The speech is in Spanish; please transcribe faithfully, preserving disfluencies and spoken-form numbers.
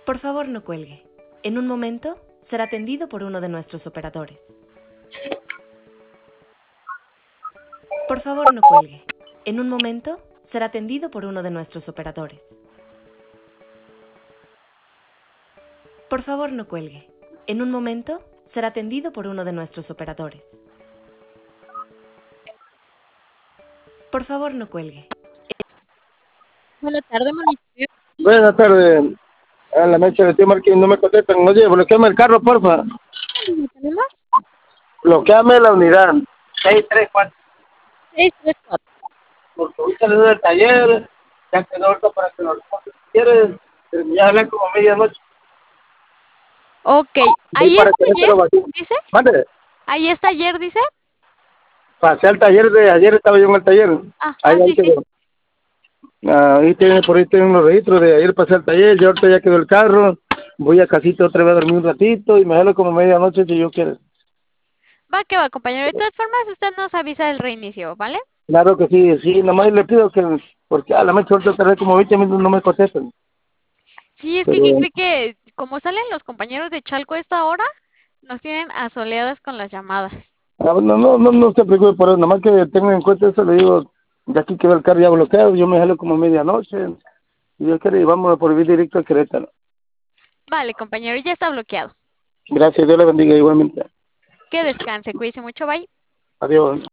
Por favor, no cuelgue. En un momento será atendido por uno de nuestros operadores. Por favor, no cuelgue. En un momento será atendido por uno de nuestros operadores. Por favor, no cuelgue. En un momento será atendido por uno de nuestros operadores. Por favor, no cuelgue. Buenas tardes, monitor. Buenas tardes. A la mecha de tío Marquín, no me contestan. Oye, bloqueame el carro, porfa. ¿Lo tenemos? Bloqueame la unidad. seis tres cuatro. seis tres cuatro. Porque ahorita le doy el taller. Ya quedó ahorita para que lo recoja si quieres. Ya hablan como medianoche. Ok. Voy ¿Ahí para está que no te ayer? lo vacíe. ¿Dice? Mande. ¿Ahí está ayer, dice? Pasé al taller de ayer, estaba yo en el taller. Ah, Ahí, ah, ahí sí, sí. quedó. Ah, ahí tiene, por ahí tienen los registros de ayer pasé al taller. Ya ahorita ya quedó el carro. Voy a casita otra vez a dormir un ratito y me sale como medianoche si yo quiero. Va que va, compañero. De todas formas, usted nos avisa del reinicio, ¿vale? Claro que sí, sí, nomás le pido que, porque a la mecha ahorita tardé como veinte minutos, no me contestan. Sí, es que, Pero, que cree que como salen los compañeros de Chalco a esta hora, nos tienen asoleadas con las llamadas. ah, no, no, no, no se preocupe por eso, nomás que tengan en cuenta eso, le digo, de aquí quedó el carro ya bloqueado, yo me sale como medianoche, y yo quiero, y vámonos por vía directo a Querétaro. Vale, compañero, ya está bloqueado. Gracias, Dios le bendiga igualmente. Que descanse, cuídese mucho, bye. Adiós.